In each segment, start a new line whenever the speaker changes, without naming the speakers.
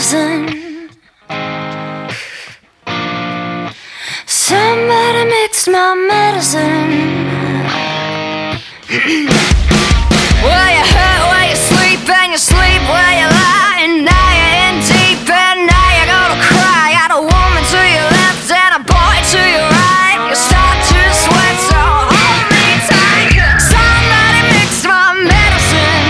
medicine. Somebody mixed my medicine. Where you hurt, where you sleep, and you sleep where you lie. And now you're in deep, and now you're gonna cry. Got a woman to your left and a boy to your right. You start to sweat, so hold me tight. Somebody mixed my medicine.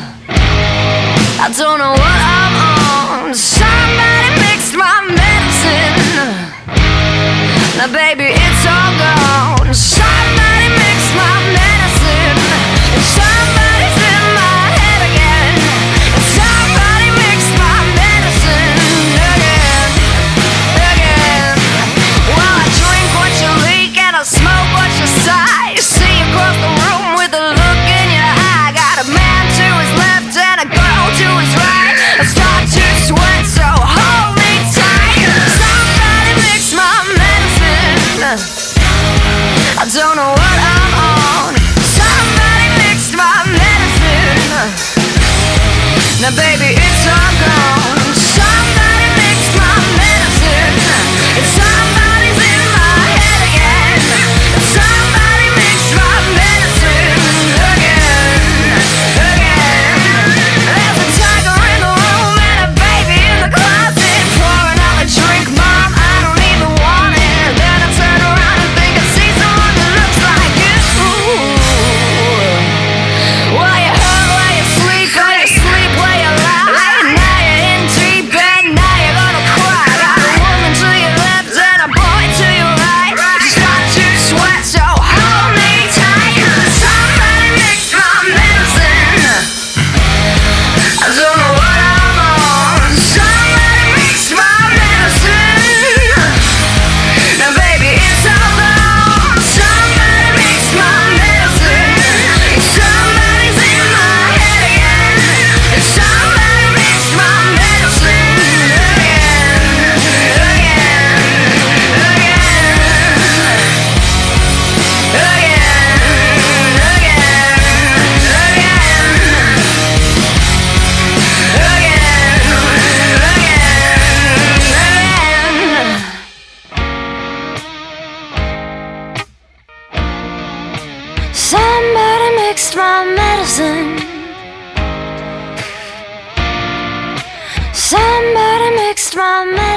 I don't know what I'm on. Somebody mixed my medicine. Now baby, it's all gone. Somebody mixed my medicine. And somebody's in my head again. And somebody mixed my medicine again, again. Well, I drink what you leak and I smoke what you sigh. You see across the room with a look in your eye. Got a man to his left and a girl to his right. I start to sweat, so hold me tight. Somebody mixed my medicine. I don't know what I'm on. Somebody mixed my medicine. Now baby, it's all gone. Somebody mixed my medicine. And somebody's in my head again. And somebody mixed my medicine again, again. There's a tiger in the room and a baby in the closet. Pour another drink, mom, I don't even want it. Then I turn around and think I see someone that looks like you. Well, you hurt where you sleep, where you sleep where you lie. Now you're in deep and now you're gonna cry. Got a woman to your left and a boy to your right. You start to sweat, so hold me tight. Somebody mixed my medicine. I don't know what I'm on. Somebody mixed my medicine. Now baby, it's all gone. Somebody mixed my medicine. Somebody's in my head again. And somebody mixed my medicine again, again, somebody mixed my medicine. Somebody mixed my medicine.